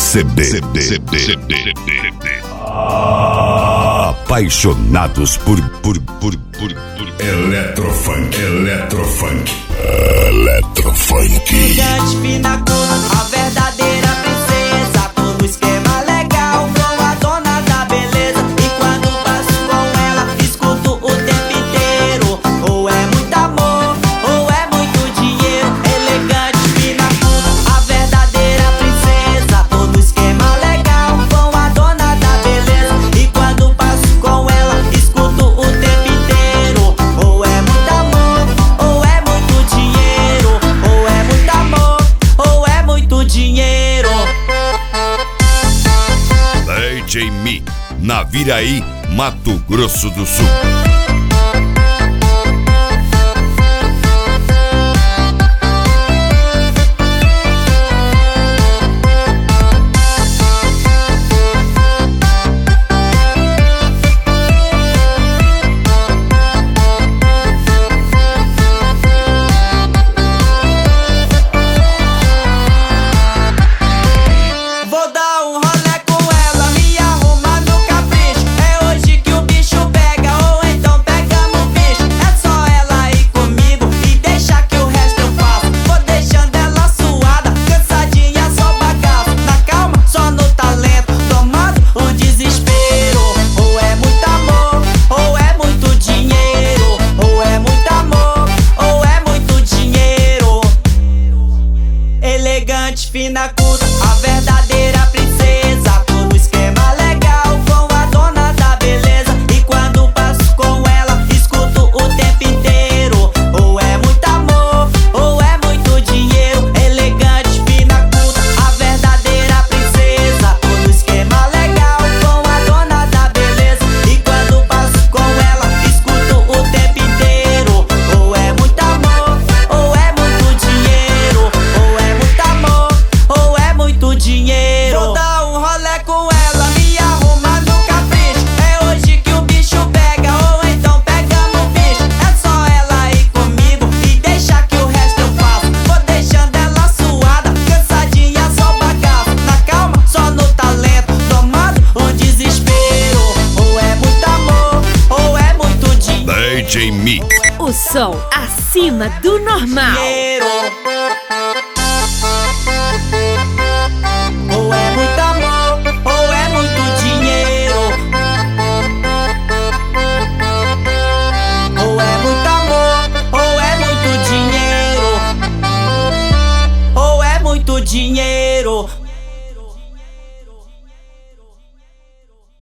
Apaixonados por Eletrofunk. Elegante, fina cor, a verdadeira princesa. Tô no esquema legal, com a dona da beleza. E quando passo com ela, escuto o tempo inteiro. Ou é muito amor, ou é muito dinheiro. Elegante, fina cor, a verdadeira princesa. Tô no esquema legal, com a dona da beleza. E quando passo com ela, escuto o tempo inteiro. Ou é muito amor, ou é muito dinheiro. Ou é muito amor, ou é muito dinheiro. DJ Mi, Naviraí, Mato Grosso do Sul. Vou dar um rolê com ela, me arrumar no capricho. É hoje que o bicho pega, ou então pegamos o bicho. É só ela ir comigo e deixar que o resto eu faço. Vou deixando ela suada, cansadinha, só bagaço. Na calma, só no talento, tomando o desespero. Ou é muito amor, ou é muito dinheiro. Ou é muito amor, ou é muito dinheiro. Elegante, fina, culta, a verdadeira princesa. Tô no esquema legal, com a dona da beleza. E quando passo com ela, escuto o tempo inteiro. Ou é muito amor, ou é muito dinheiro. Elegante, fina, culta, a verdadeira princesa. Tô no esquema legal, com a dona da beleza. E quando passo com ela, escuto o tempo inteiro. Ou é muito amor, ou é muito dinheiro. Ou é muito amor, ou é muito dinheiro. Vou dar um rolê com ela, me arrumar no capricho. É hoje que o bicho pega, ou então pegamos o bicho. É só ela ir comigo e deixar que o resto eu faço. Vou deixando ela suada, cansadinha, só bagaço. Na calma, só no talento, tomando o desespero. Ou é muito amor, ou é muito dinheiro. DJ Mi. O som acima do normal. Ou é muito amor, ou é muito dinheiro. Ou é muito amor, ou é muito dinheiro. Ou é muito dinheiro.